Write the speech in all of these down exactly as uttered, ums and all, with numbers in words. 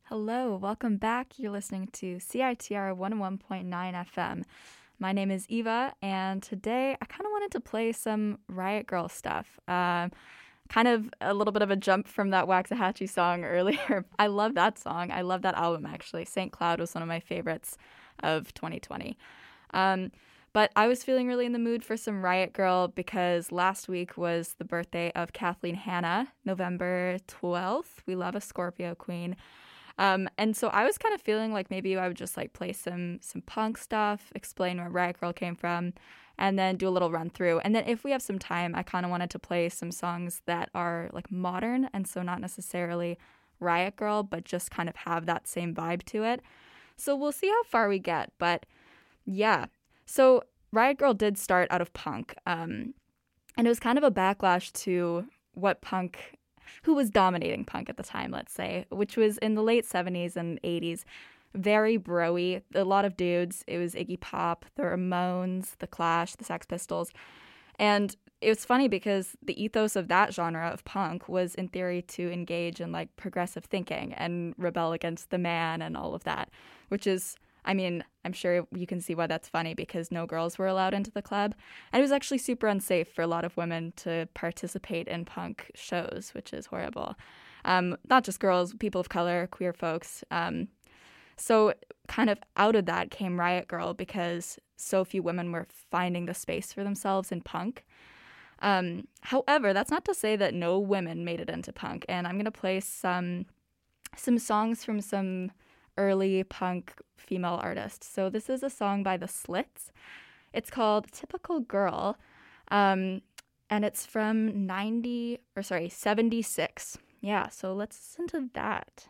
Hello, welcome back. You're listening to C I T R one oh one point nine F M. My name is Eva, and today I kind of wanted to play some Riot Grrrl stuff. Um, kind of a little bit of a jump from that Waxahachie song earlier. I love that song. I love that album, actually. Saint Cloud was one of my favorites of twenty twenty. Um, but I was feeling really in the mood for some Riot Grrrl because last week was the birthday of Kathleen Hanna, November twelfth. We love a Scorpio queen. Um, and so I was kind of feeling like maybe I would just like play some some punk stuff, explain where Riot Grrrl came from, and then do a little run through. And then if we have some time, I kind of wanted to play some songs that are like modern and so not necessarily Riot Grrrl, but just kind of have that same vibe to it. So we'll see how far we get. But yeah, so Riot Grrrl did start out of punk, um, and it was kind of a backlash to what punk. Who was dominating punk at the time, let's say, which was in the late seventies and eighties. Very bro-y, a lot of dudes. It was Iggy Pop, the Ramones, the Clash, the Sex Pistols. And it was funny because the ethos of that genre of punk was in theory to engage in like progressive thinking and rebel against the man and all of that, which is, I mean, I'm sure you can see why that's funny because no girls were allowed into the club. And it was actually super unsafe for a lot of women to participate in punk shows, which is horrible. Um, not just girls, people of color, queer folks. Um, so kind of out of that came Riot Grrrl because so few women were finding the space for themselves in punk. Um, however, that's not to say that no women made it into punk. And I'm going to play some some songs from some early punk female artists. So this is a song by The Slits. It's called Typical Girl, um, and it's from ninety, or sorry, seventy-six. Yeah, so let's listen to that.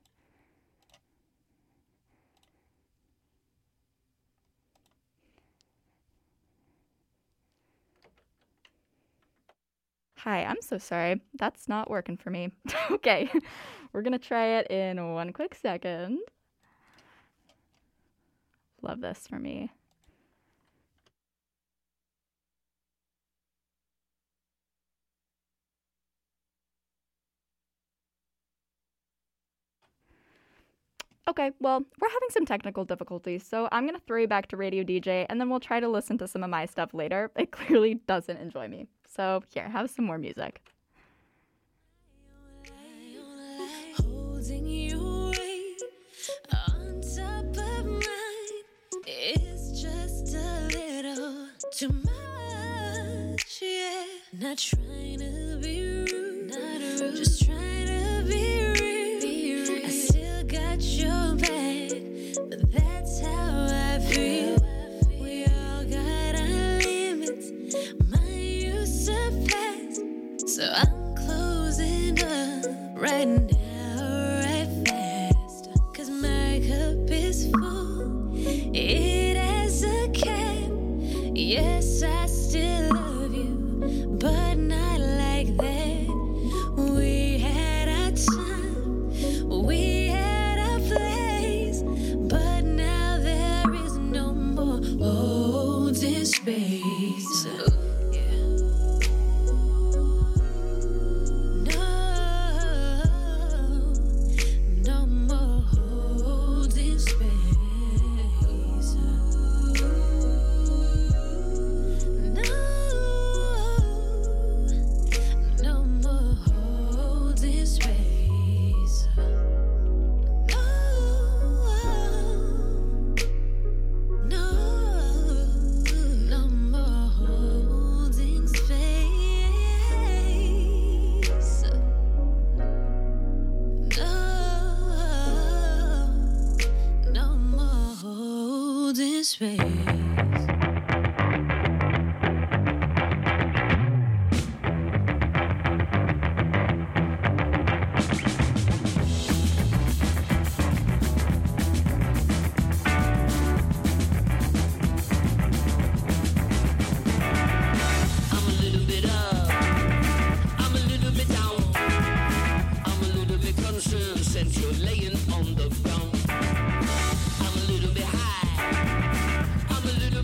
Hi, I'm so sorry. That's not working for me. Okay, we're gonna try it in one quick second. Love this for me. Okay, well, we're having some technical difficulties, so I'm going to throw you back to Radio D J, and then we'll try to listen to some of my stuff later. It clearly doesn't enjoy me. So here, have some more music. Holding you right on top of mine is just a little too much, yeah. Not trying to be rude, not rude, just trying to be real. Be real. I still got your back, but that's how I feel. We all got our limits, mine you surpass, so I'm closing up right now, right fast, 'cause my cup is full, it has a cap. Yes, I still love you, but not like that. We had our time, we had our place, but now there is no more holding space. Yeah. No, no more holding space. No, no more holding space. No, no, no more holding space. No, no more holding space. I'm a little bit up, I'm a little bit down, I'm a little bit concerned since you're laying on the ground. I'm a little bit high, I'm a little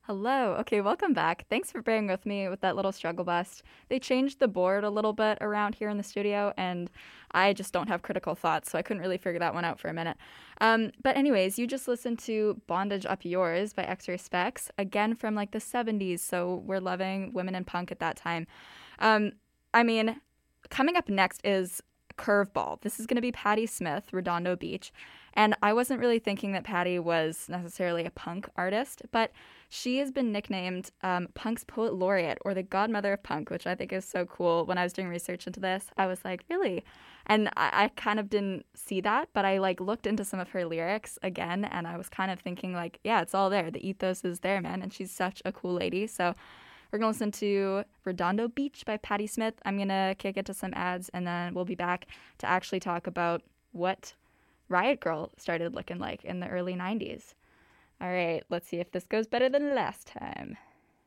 Hello. Okay, welcome back. Thanks for bearing with me with that little struggle bus. They changed the board a little bit around here in the studio, and I just don't have critical thoughts, so I couldn't really figure that one out for a minute. Um, but anyways, you just listened to Bondage Up Yours by X-Ray Specs, again from like the seventies, so we're loving women in punk at that time. Um, I mean, coming up next is Curveball. This is going to be Patti Smith, Redondo Beach. And I wasn't really thinking that Patti was necessarily a punk artist, but she has been nicknamed um, punk's poet laureate, or the godmother of punk, which I think is so cool. When I was doing research into this, I was like, really? And I, I kind of didn't see that, but I like looked into some of her lyrics again, and I was kind of thinking like, yeah, it's all there. The ethos is there, man. And she's such a cool lady. So we're going to listen to Redondo Beach by Patti Smith. I'm going to kick it to some ads, and then we'll be back to actually talk about what Riot Grrrl started looking like in the early nineties. All right, let's see if this goes better than last time.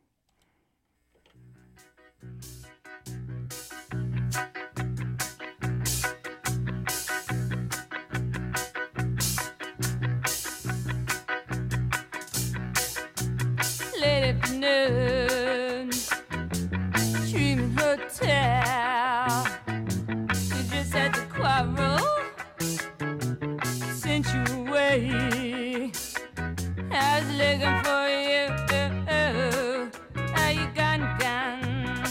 Late afternoon, Dreaming Hotel. You just had to quarrel, sent you away. I was looking for you. Are you gone, gone?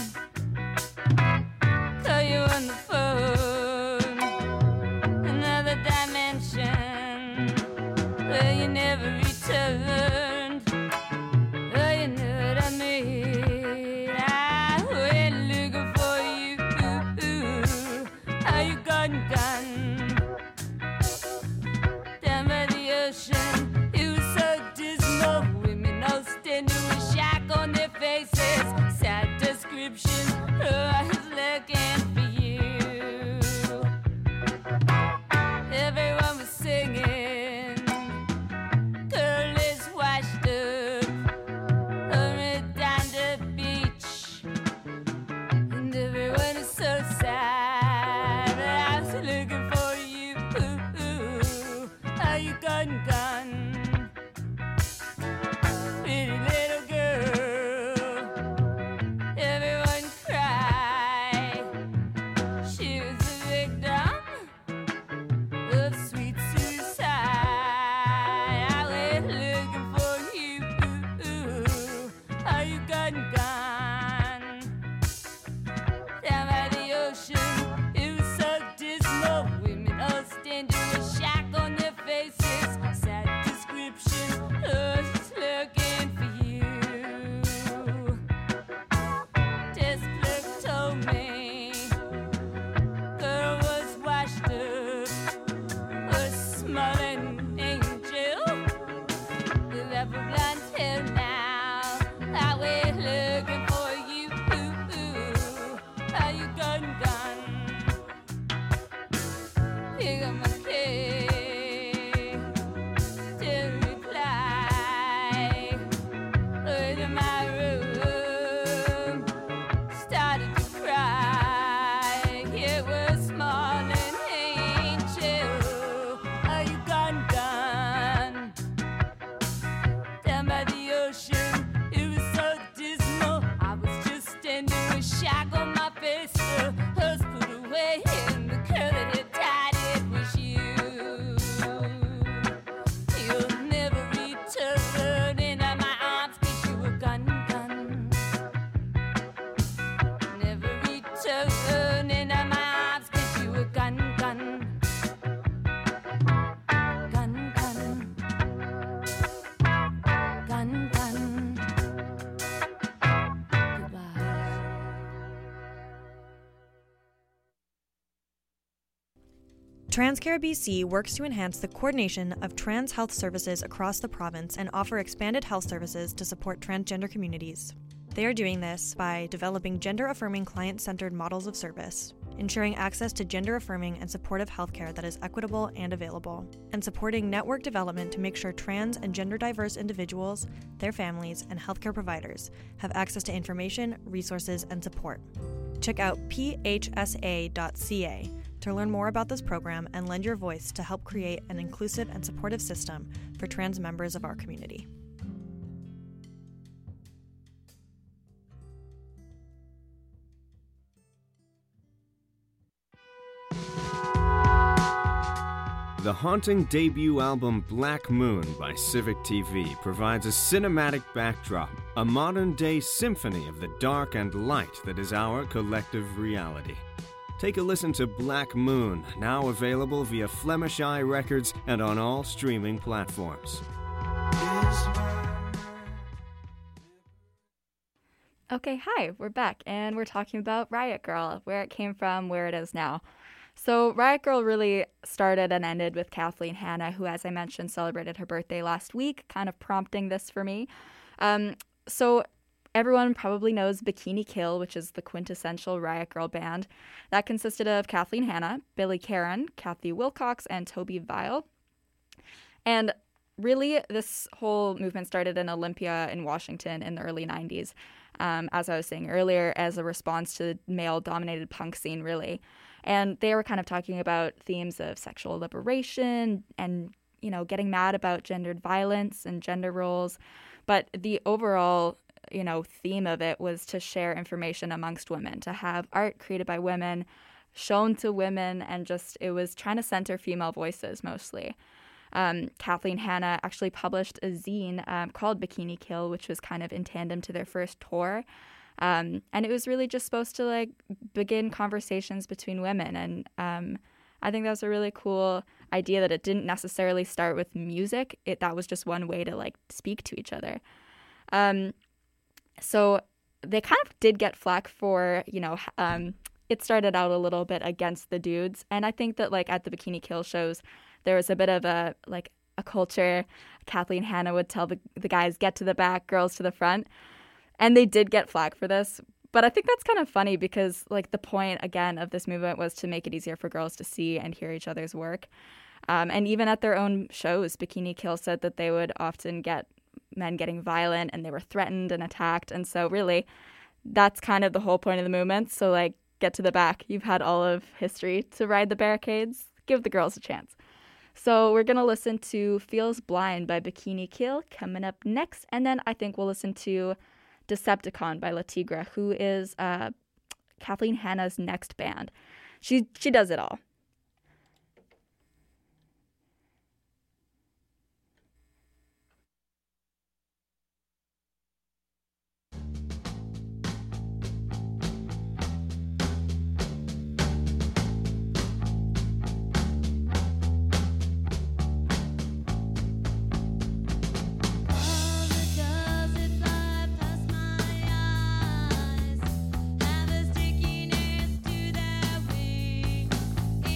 Call you on the phone, another dimension where you never returned. Oh, you know what I mean. I went looking for you. Are you gone, gone? Down by the ocean, it was so dismal. Women all standing with shock on their faces. Sad description. Oh, I was looking for you. Everyone was singing. Girl is washed up on Redondo Beach, and everyone is so sad. I was looking for you. Are you gone, gone? Pretty little girl. Everyone cried. She was a victim of sweet suicide. I went looking for you. Are you gone, gone? Down by the ocean, it was so dismal. Women all standing with shock on their faces. Sad description. Oh, just looking for you. This look told me girl was washed up, a smiling angel with apple blonde hair now. I went looking for you. Are you gone, gone? Pick up my key, didn't reply. Went to my room, started to cry. It was small and angel. Are you gone, gone? Down by the ocean, it was so dismal. I was just standing with shock on my face. The hers put away in the curly tied. It was you. You'll never return into my arms 'cause you were gone, gone. Never return into my arms 'cause you were gone, gone. Gone, gone. Gone, gone. Goodbye. TransCare B C works to enhance the coordination of trans health services across the province and offer expanded health services to support transgender communities. They are doing this by developing gender-affirming client-centered models of service, ensuring access to gender-affirming and supportive healthcare that is equitable and available, and supporting network development to make sure trans and gender-diverse individuals, their families, and healthcare providers have access to information, resources, and support. Check out p h s a dot c a to learn more about this program and lend your voice to help create an inclusive and supportive system for trans members of our community. The haunting debut album Black Moon by Civic T V provides a cinematic backdrop, a modern-day symphony of the dark and light that is our collective reality. Take a listen to Black Moon, now available via Flemish Eye Records and on all streaming platforms. Okay, hi, we're back, and we're talking about Riot Grrrl, where it came from, where it is now. So Riot Grrrl really started and ended with Kathleen Hanna, who, as I mentioned, celebrated her birthday last week, kind of prompting this for me. Um, so everyone probably knows Bikini Kill, which is the quintessential Riot Grrrl band. That consisted of Kathleen Hanna, Billy Karen, Kathy Wilcox, and Toby Vile. And really, this whole movement started in Olympia in Washington in the early nineties, um, as I was saying earlier, as a response to the male-dominated punk scene, really. And they were kind of talking about themes of sexual liberation and, you know, getting mad about gendered violence and gender roles. But the overall, you know, theme of it was to share information amongst women, to have art created by women, shown to women, and just, it was trying to center female voices mostly. Um, Kathleen Hanna actually published a zine um, called Bikini Kill, which was kind of in tandem to their first tour. Um, and it was really just supposed to, like, begin conversations between women. And um, I think that was a really cool idea that it didn't necessarily start with music. It that was just one way to, like, speak to each other. Um, so they kind of did get flack for, you know, um, it started out a little bit against the dudes. And I think that, like, at the Bikini Kill shows, there was a bit of a, like, a culture. Kathleen Hanna would tell the, the guys, get to the back, girls to the front. And they did get flack for this. But I think that's kind of funny because, like, the point, again, of this movement was to make it easier for girls to see and hear each other's work. Um, and even at their own shows, Bikini Kill said that they would often get men getting violent and they were threatened and attacked. And so really, that's kind of the whole point of the movement. So, like, get to the back. You've had all of history to ride the barricades. Give the girls a chance. So we're going to listen to Feels Blind by Bikini Kill coming up next. And then I think we'll listen to Decepticon by La Tigra, who is uh, Kathleen Hanna's next band. She she does it all. Stickiness to their wings.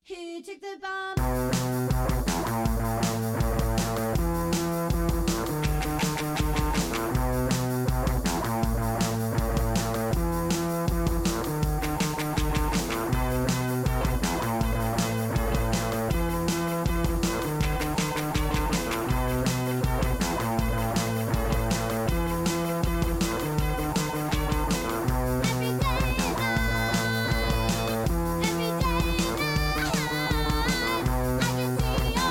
Who took the bomb? Every day and night, I can see your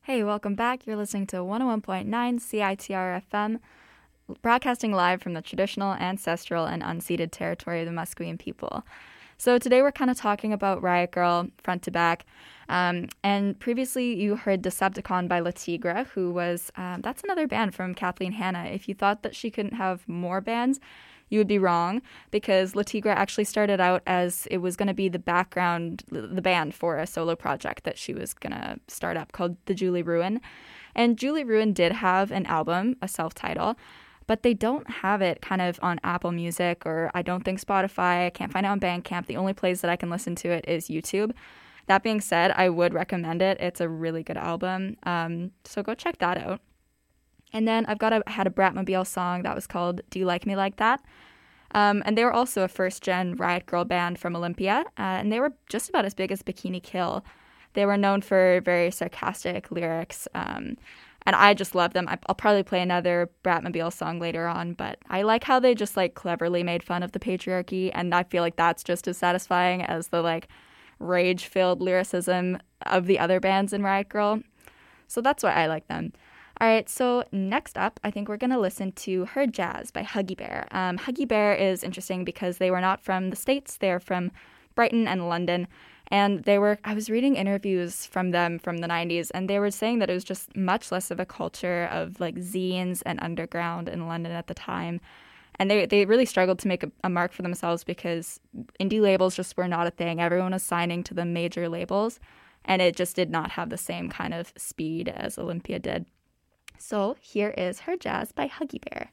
Hey, welcome back. You're listening to one oh one point nine C I T R F M, broadcasting live from the traditional, ancestral, and unceded territory of the Musqueam people. So today we're kind of talking about Riot Girl front to back. Um, and previously you heard Decepticon by Le Tigre, who was, um, that's another band from Kathleen Hanna. If you thought that she couldn't have more bands, you would be wrong, because Le Tigre actually started out as it was going to be the background, the band for a solo project that she was going to start up called The Julie Ruin. And Julie Ruin did have an album, a self-title, but they don't have it kind of on Apple Music, or I don't think Spotify. I can't find it on Bandcamp. The only place that I can listen to it is YouTube. That being said, I would recommend it. It's a really good album. Um, so go check that out. And then I've got a, had a Bratmobile song that was called Do You Like Me Like That? Um, and they were also a first-gen Riot Girl band from Olympia, uh, and they were just about as big as Bikini Kill. They were known for very sarcastic lyrics, um, and I just love them. I'll probably play another Bratmobile song later on, but I like how they just like cleverly made fun of the patriarchy, and I feel like that's just as satisfying as the like rage-filled lyricism of the other bands in Riot Girl. So that's why I like them. All right, so next up, I think we're going to listen to Her Jazz by Huggy Bear. Um, Huggy Bear is interesting because they were not from the States. They're from Brighton and London. And they were, I was reading interviews from them from the nineties, and they were saying that it was just much less of a culture of like zines and underground in London at the time. And they, they really struggled to make a, a mark for themselves because indie labels just were not a thing. Everyone was signing to the major labels, and it just did not have the same kind of speed as Olympia did. So here is Her Jazz by Huggy Bear.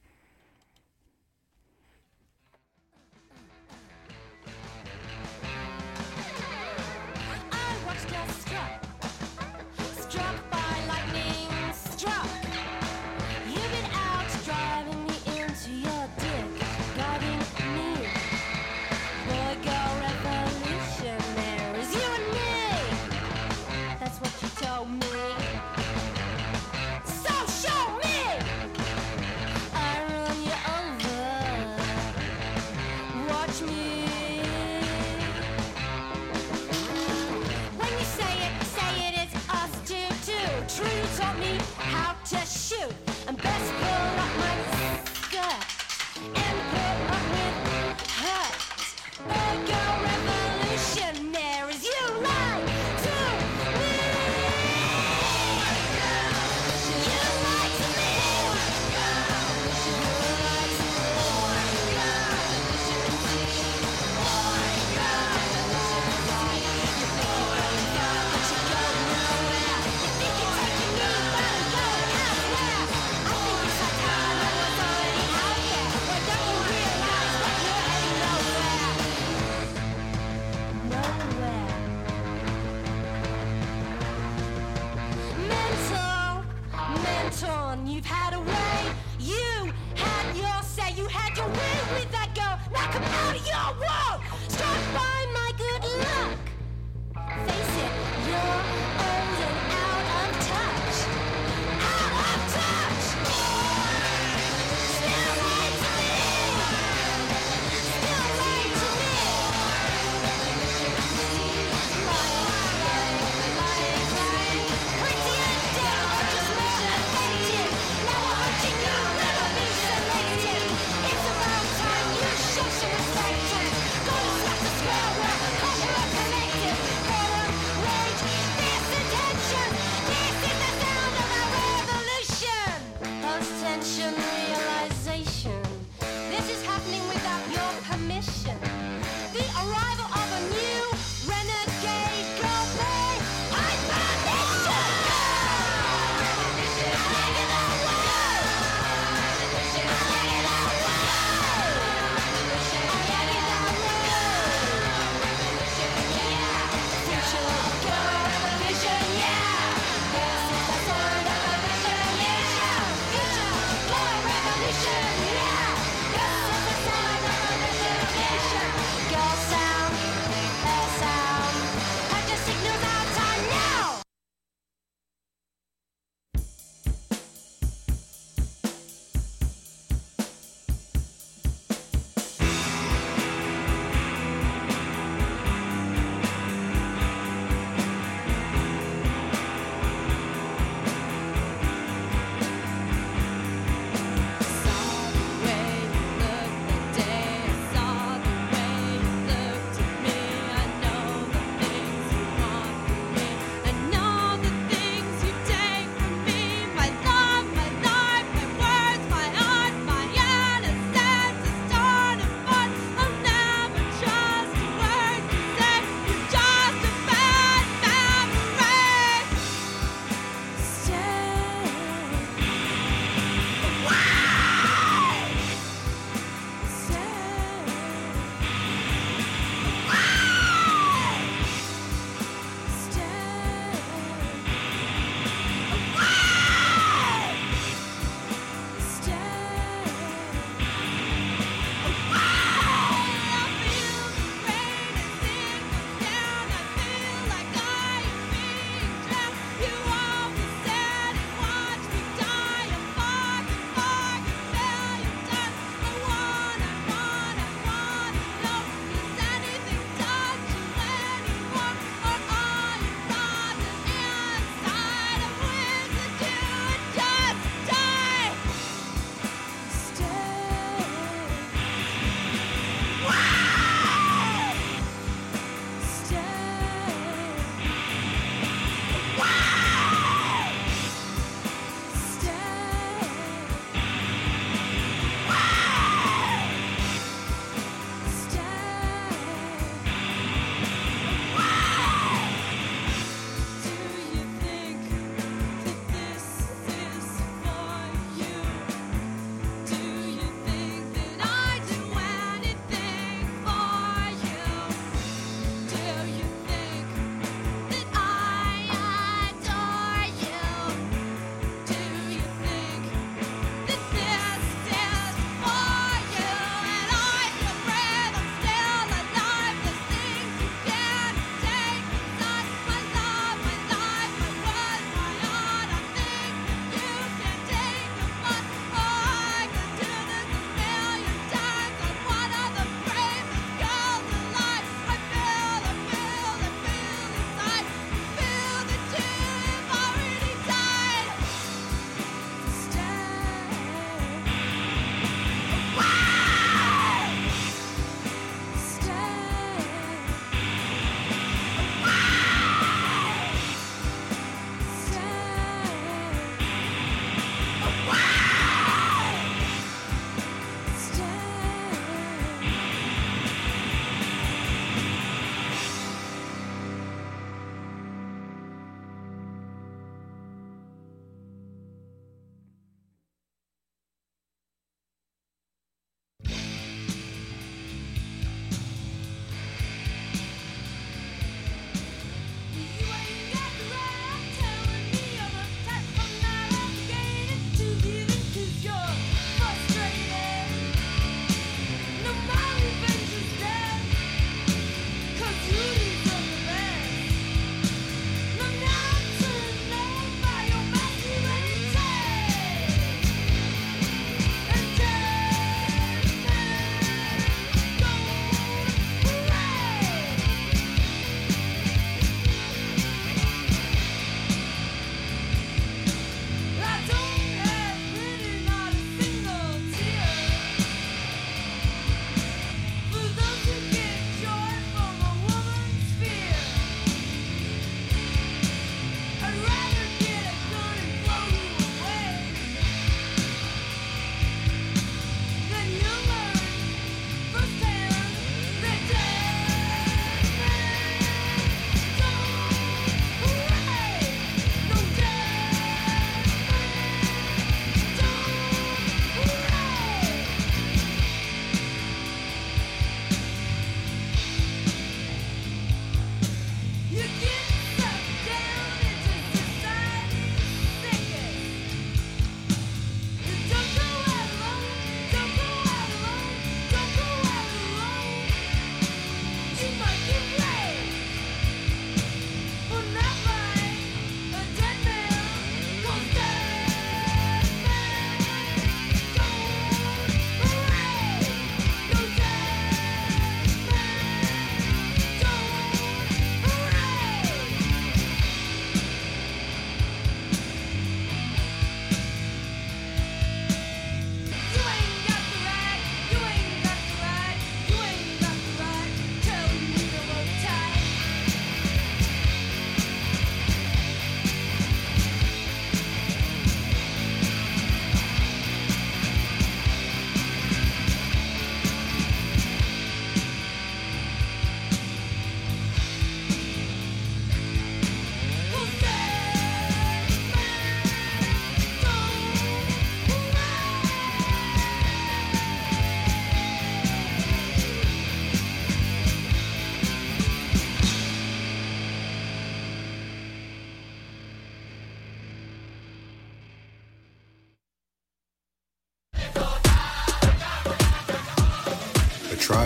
I watched her struck, struck by lightning, struck. You've been out driving me into your dick, guiding me. Boy, girl, revolutionaries, you and me. That's what you told me. So show me. I run you over. Watch me. When you say it, say it, it's us two, too. True, you taught me how to shoot. And best pull up my skirt and put up with hurt. Boy, girl, revolutionaries, you lie to me. You lie to me. Mental, mental, you've had a way. You had your say, you had your way with that girl. Now come out of your world, struck by my good luck. Face it, you're old and out of touch. Out of touch. Still lie to me. Still lie to me. Lying, lying, lying, lying. Pretty and dead, or just motivated. Now I'm watching you, revolutionated. It's about time you show some respect. Go to stop the square one, cause you're connected. Better rage,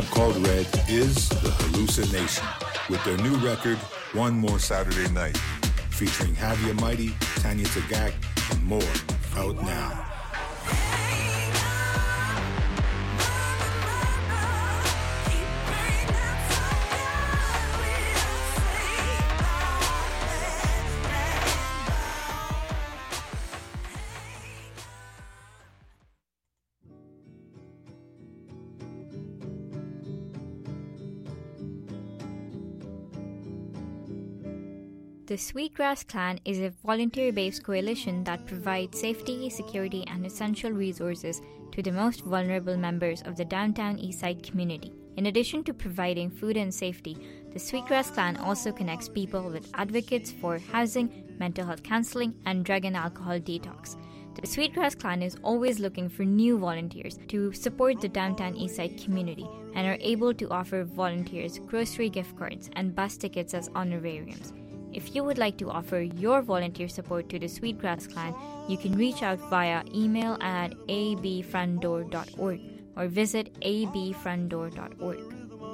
Tribe Called Red is The Hallucination with their new record, One More Saturday Night, featuring Javier Mighty, Tanya Tagak, and more, out now. The Sweetgrass Clan is a volunteer-based coalition that provides safety, security, and essential resources to the most vulnerable members of the downtown Eastside community. In addition to providing food and safety, the Sweetgrass Clan also connects people with advocates for housing, mental health counseling, and drug and alcohol detox. The Sweetgrass Clan is always looking for new volunteers to support the downtown Eastside community and are able to offer volunteers grocery gift cards and bus tickets as honorariums. If you would like to offer your volunteer support to the Sweetgrass Clan, you can reach out via email at a b front door dot org or visit a b front door dot org.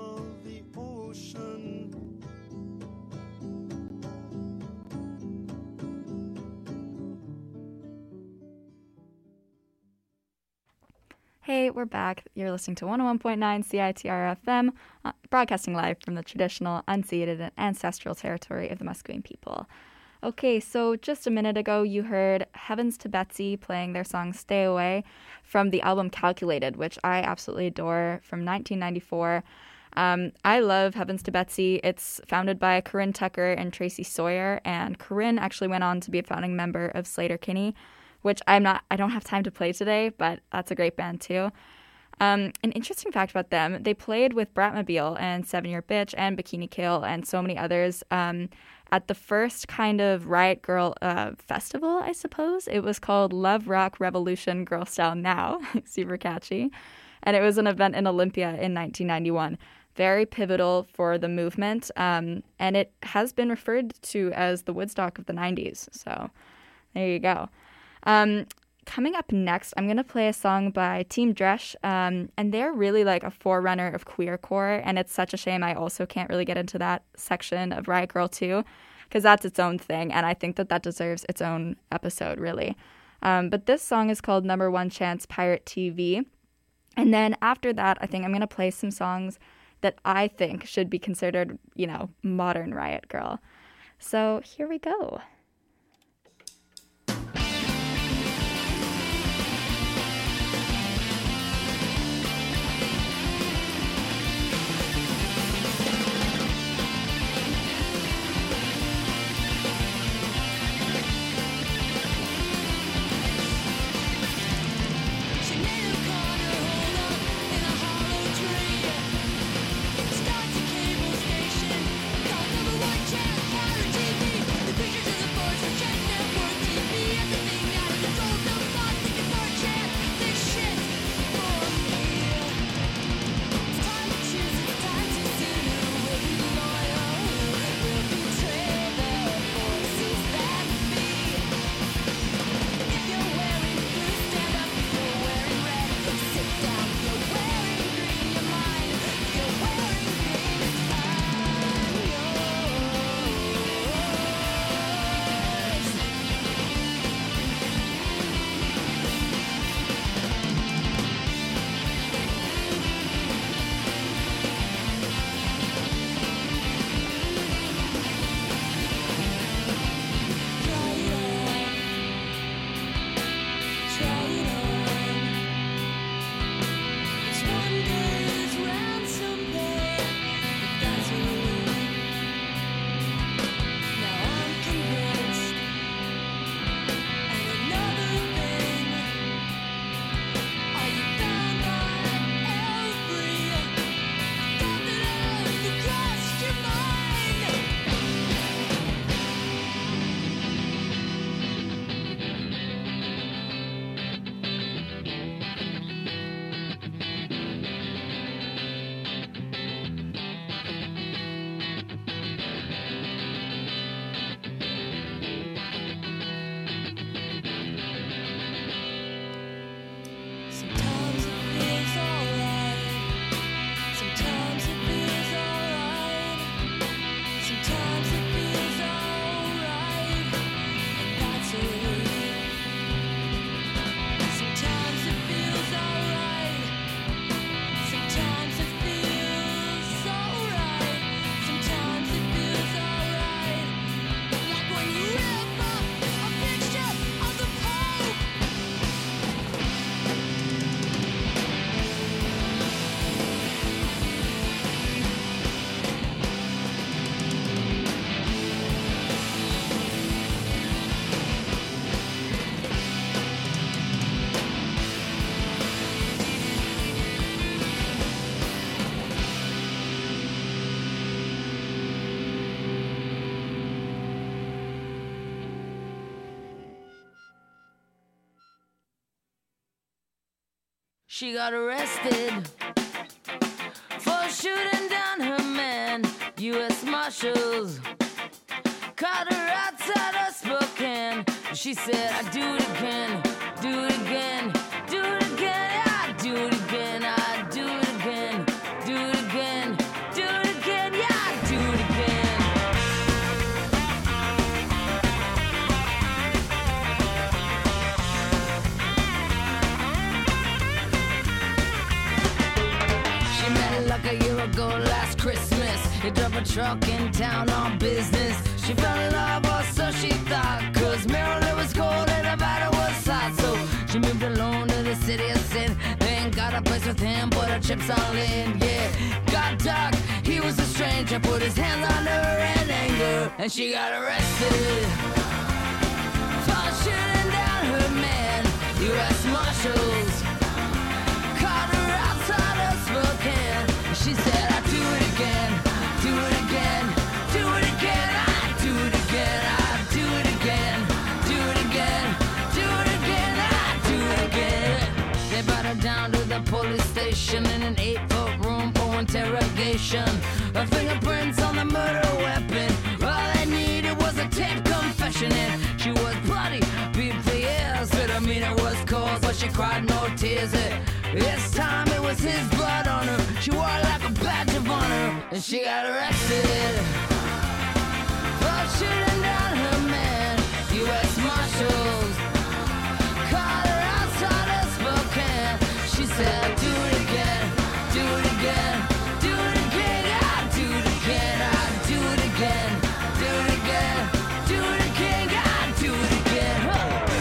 Hey, we're back. You're listening to one oh one point nine C I T R F M, uh, broadcasting live from the traditional, unceded, and ancestral territory of the Musqueam people. Okay, so just a minute ago, you heard Heavens to Betsy playing their song Stay Away from the album Calculated, which I absolutely adore, from nineteen ninety-four. Um, I love Heavens to Betsy. It's founded by Corinne Tucker and Tracy Sawyer, and Corinne actually went on to be a founding member of Sleater-Kinney, which I'm not, I don't have time to play today, but that's a great band too. Um, an interesting fact about them, they played with Bratmobile and Seven Year Bitch and Bikini Kill and so many others um, at the first kind of Riot Girl uh, festival, I suppose. It was called Love Rock Revolution Girl Style Now, super catchy. And it was an event in Olympia in nineteen ninety-one. Very pivotal for the movement, um, and it has been referred to as the Woodstock of the nineties. So there you go. Um, coming up next, I'm going to play a song by Team Dresch, um, and they're really like a forerunner of queercore, and it's such a shame I also can't really get into that section of Riot Grrrl two, because that's its own thing, and I think that that deserves its own episode, really. Um, but this song is called Number One Chance Pirate T V, and then after that, I think I'm going to play some songs that I think should be considered, you know, modern Riot Grrrl. So here we go. Starts a cable station called Number One Chance Pirate T V. The pictures of the she got arrested for shooting down her man. U S Marshals caught her outside of Spokane. She said, I do it again, do it again, do it again, I do it again, I do it again, do it again, do it again, yeah, I do it again. She met him like a year ago last Christmas. He drove a truck in town on business. She fell in love, or so she thought, cause Maryland was cold and Nevada was hot. So she moved alone to the city of sin. Then got a place with him, put her chips all in, yeah. Got dark, he was a stranger, put his hands on her in anger, and she got arrested for shooting down her man. U S Marshals caught her outside of Spokane. She said, I do it again, do it again, do it again, I do it again, I do it again, do it again, do it again, I do it again. They brought her down to the police station in an eight-foot room for interrogation. Her fingerprints on the murder weapon. All they needed was a tape confession, and she was bloody, beat for years. But I mean, it was cold, but she cried no tears. This time it was his blood on her. She wore it like a badge of honor, and she got arrested for shooting down her man. U S Marshals caught her outside of Spokane. She said, do it again, do it again, do it again, I do it again, I do it again, do it again, do it again, I do it again. Huh.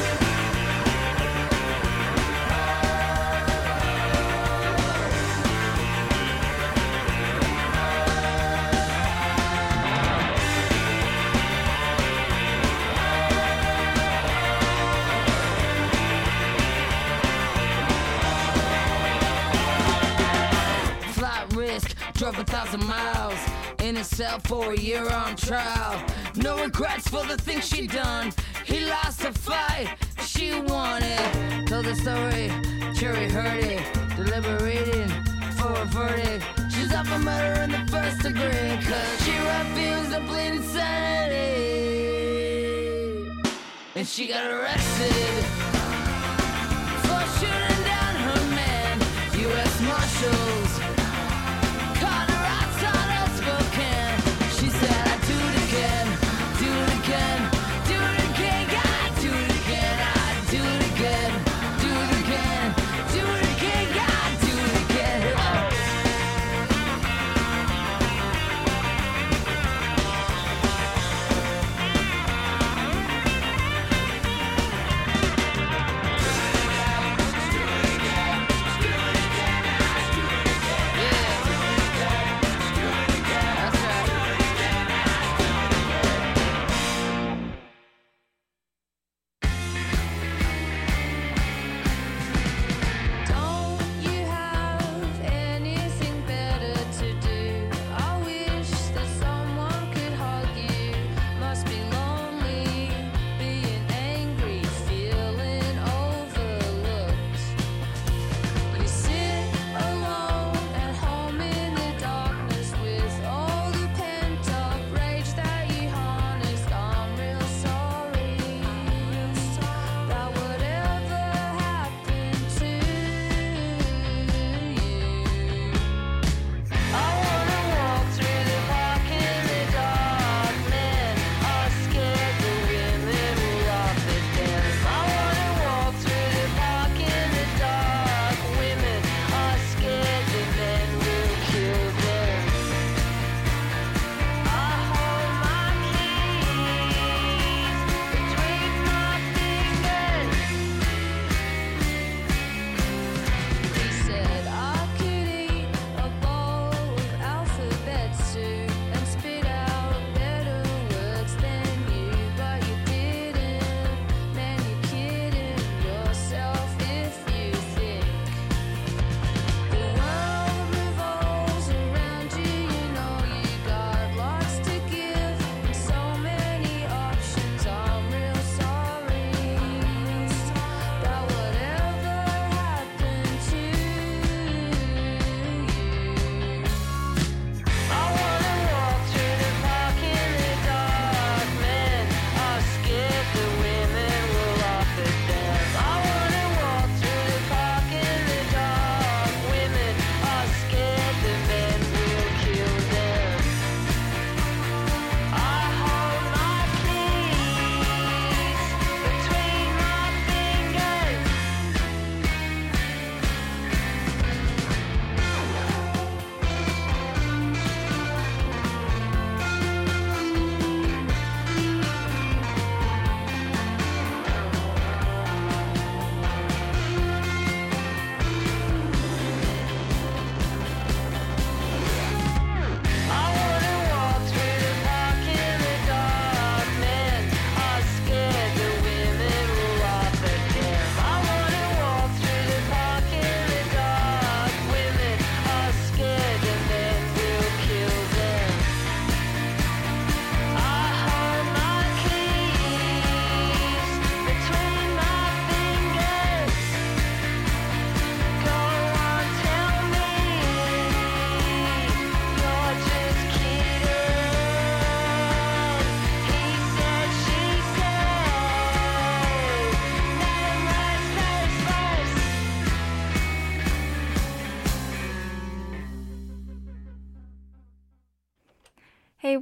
Drove a thousand miles in a cell for a year on trial. No regrets for the things she done. He lost a fight, she won it. Told the story, jury heard it, deliberating for a verdict. She's up for murder in the first degree, cause she refused to plead insanity. And she got arrested for shooting down her man. U S Marshals caught her outside of Spokane. She said, I do it again, do it again, do it again, I do it again, I do it again, do it again, do it again, I do it again. Oh.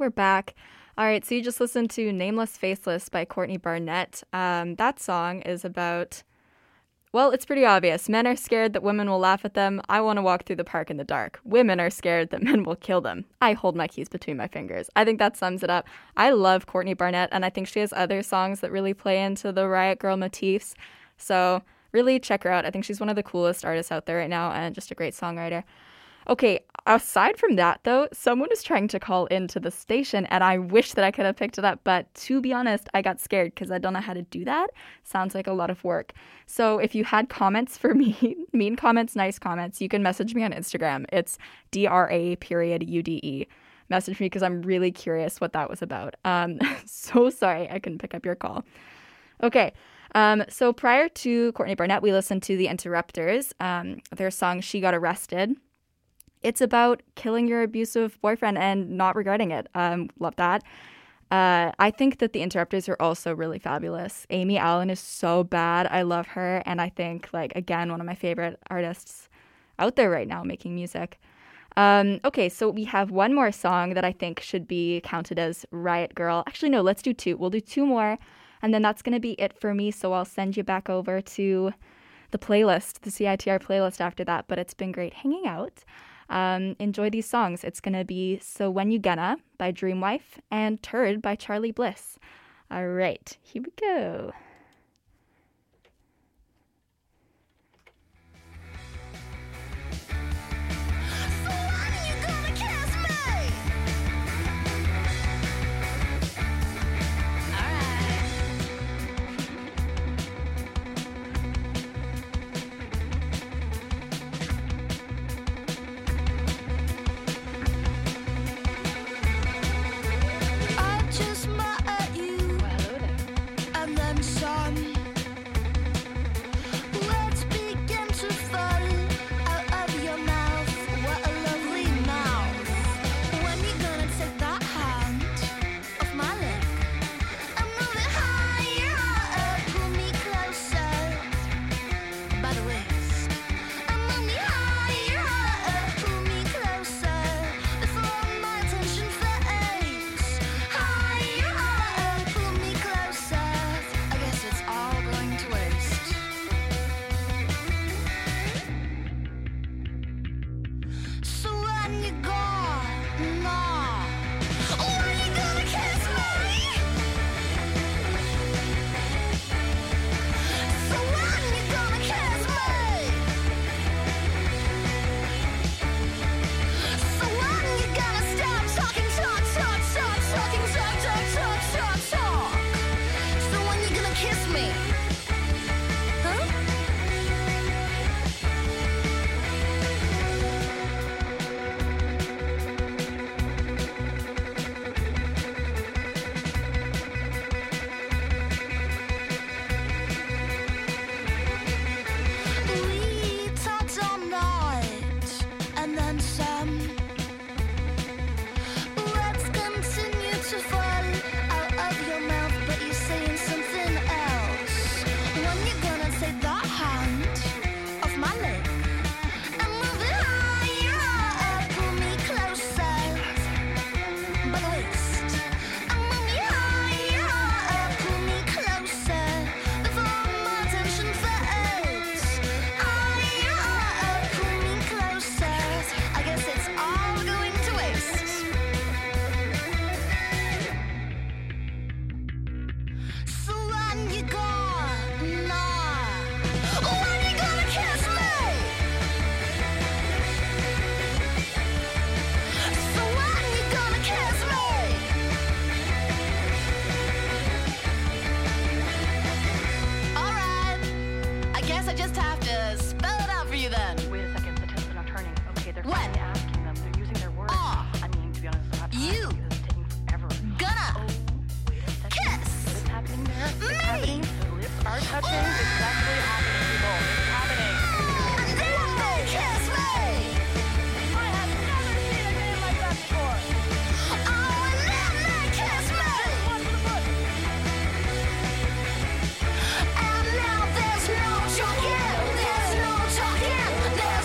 we're back. All right, so you just listened to Nameless Faceless by Courtney Barnett. Um, that song is about, well, it's pretty obvious. Men are scared that women will laugh at them. I want to walk through the park in the dark. Women are scared that men will kill them. I hold my keys between my fingers. I think that sums it up. I love Courtney Barnett, and I think she has other songs that really play into the Riot Grrrl motifs. So really check her out. I think she's one of the coolest artists out there right now and just a great songwriter. Okay, aside from that, though, someone is trying to call into the station, and I wish that I could have picked it up, but to be honest, I got scared because I don't know how to do that. Sounds like a lot of work. So if you had comments for me, mean comments, nice comments, you can message me on Instagram. It's D R A period U D E. Message me because I'm really curious what that was about. Um, so sorry I couldn't pick up your call. Okay. Um, so prior to Courtney Barnett, we listened to The Interrupters, um, their song She Got Arrested. It's about killing your abusive boyfriend and not regretting it. Um, love that. Uh, I think that The Interrupters are also really fabulous. Amy Allen is so bad. I love her. And I think, like, again, one of my favorite artists out there right now making music. Um, okay, so we have one more song that I think should be counted as Riot Grrrl. Actually, no, let's do two. We'll do two more. And then that's going to be it for me. So I'll send you back over to the playlist, the C I T R playlist after that. But it's been great hanging out. Um, enjoy these songs. It's going to be So When You Gonna by Dreamwife and Turd by Charlie Bliss. All right, here we go.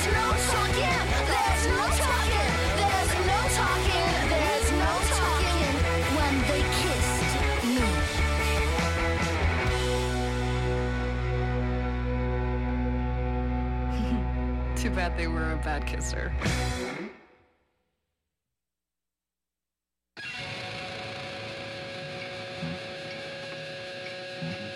Talking, there's no talking, Too bad they were a bad kisser. Thank you.